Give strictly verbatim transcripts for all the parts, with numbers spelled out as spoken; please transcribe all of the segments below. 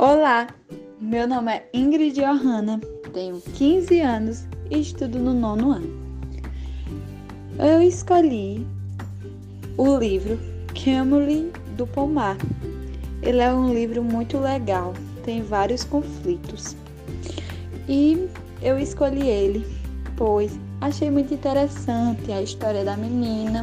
Olá, meu nome é Ingrid Johanna, tenho quinze anos e estudo no nono ano. Eu escolhi o livro Camille do Pomar. Ele é um livro muito legal, tem vários conflitos. E eu escolhi ele, pois achei muito interessante a história da menina.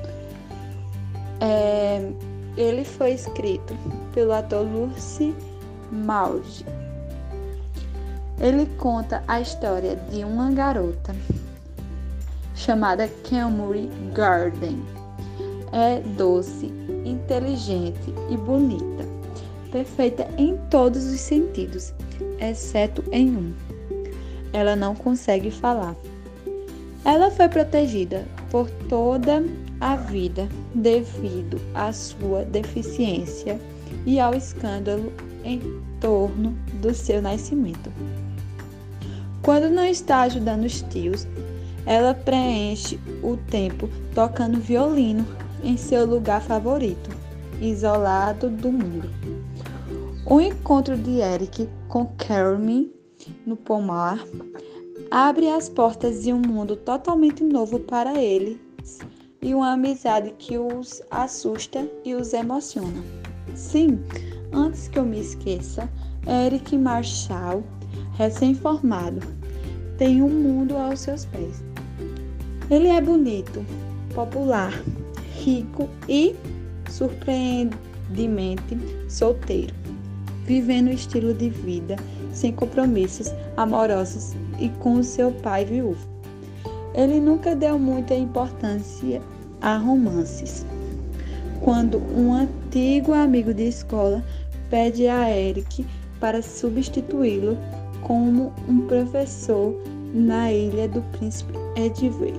É, ele foi escrito pelo ator Lucy Maud. Ele conta a história de uma garota chamada Camille Garden. É doce, inteligente e bonita, perfeita em todos os sentidos, exceto em um. Ela não consegue falar. Ela foi protegida por toda a vida devido à sua deficiência e ao escândalo em torno do seu nascimento. Quando não está ajudando os tios, ela preenche o tempo tocando violino em seu lugar favorito, isolado do mundo. O encontro de Eric com Carmen no pomar abre as portas de um mundo totalmente novo para eles e uma amizade que os assusta e os emociona. Sim, antes que eu me esqueça, Eric Marshall, recém-formado, tem um mundo aos seus pés. Ele é bonito, popular, rico e, surpreendentemente, solteiro, vivendo um estilo de vida sem compromissos amorosos e com seu pai viúvo. Ele nunca deu muita importância a romances. Quando um antigo amigo de escola pede a Eric para substituí-lo como um professor na ilha do príncipe Edway,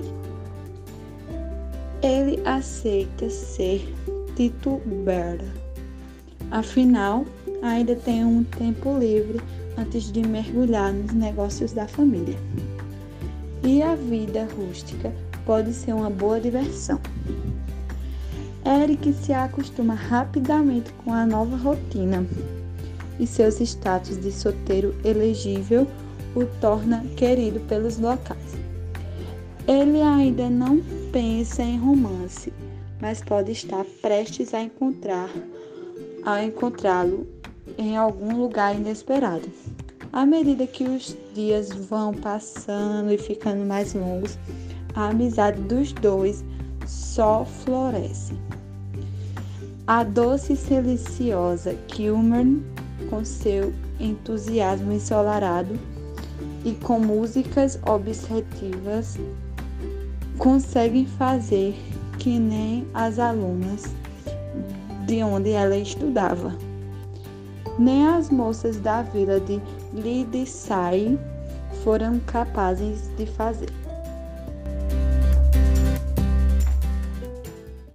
ele aceita ser titubeiro. Afinal, ainda tem um tempo livre antes de mergulhar nos negócios da família. E a vida rústica pode ser uma boa diversão. Eric se acostuma rapidamente com a nova rotina e seus status de solteiro elegível o torna querido pelos locais. Ele ainda não pensa em romance, mas pode estar prestes a encontrar, a encontrá-lo em algum lugar inesperado. À medida que os dias vão passando e ficando mais longos, a amizade dos dois só floresce. A doce e silenciosa Kilmer, com seu entusiasmo ensolarado e com músicas objetivas, conseguem fazer que nem as alunas de onde ela estudava, nem as moças da vila de Lidysai foram capazes de fazer.